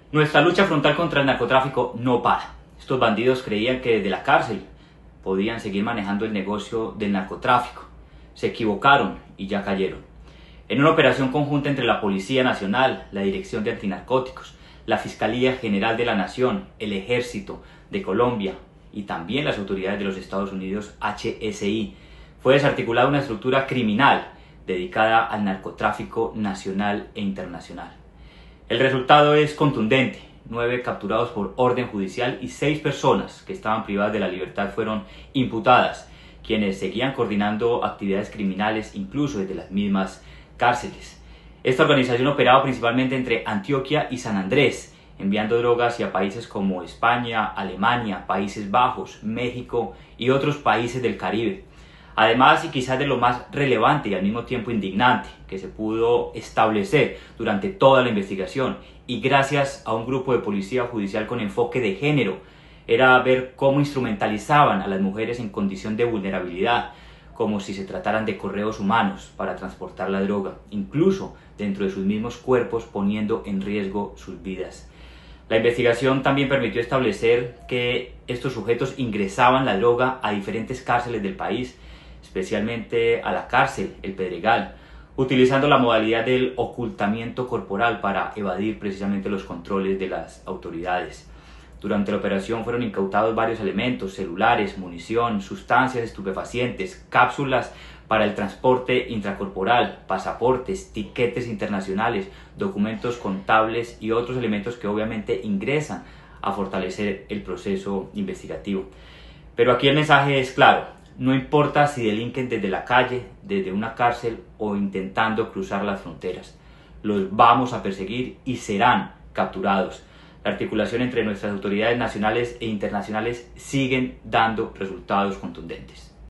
Nuestra lucha frontal contra el narcotráfico no para. Estos bandidos creían que desde la cárcel podían seguir manejando el negocio del narcotráfico. Se equivocaron y ya cayeron. En una operación conjunta entre la Policía Nacional, la Dirección de Antinarcóticos, la Fiscalía General de la Nación, el Ejército de Colombia y también las autoridades de los Estados Unidos, HSI, fue desarticulada una estructura criminal dedicada al narcotráfico nacional e internacional. El resultado es contundente: 9 capturados por orden judicial y 6 personas que estaban privadas de la libertad fueron imputadas, quienes seguían coordinando actividades criminales incluso desde las mismas cárceles. Esta organización operaba principalmente entre Antioquia y San Andrés, enviando drogas hacia países como España, Alemania, Países Bajos, México y otros países del Caribe. Además, y quizás de lo más relevante y al mismo tiempo indignante que se pudo establecer durante toda la investigación, y gracias a un grupo de policía judicial con enfoque de género, era ver cómo instrumentalizaban a las mujeres en condición de vulnerabilidad, como si se trataran de correos humanos para transportar la droga, incluso dentro de sus mismos cuerpos, poniendo en riesgo sus vidas. La investigación también permitió establecer que estos sujetos ingresaban la droga a diferentes cárceles del país, especialmente a la cárcel El Pedregal, utilizando la modalidad del ocultamiento corporal para evadir precisamente los controles de las autoridades. Durante la operación fueron incautados varios elementos: celulares, munición, sustancias estupefacientes, cápsulas para el transporte intracorporal, pasaportes, tiquetes internacionales, documentos contables y otros elementos que obviamente ingresan a fortalecer el proceso investigativo. Pero aquí el mensaje es claro: no importa si delinquen desde la calle, desde una cárcel o intentando cruzar las fronteras, los vamos a perseguir y serán capturados. La articulación entre nuestras autoridades nacionales e internacionales siguen dando resultados contundentes.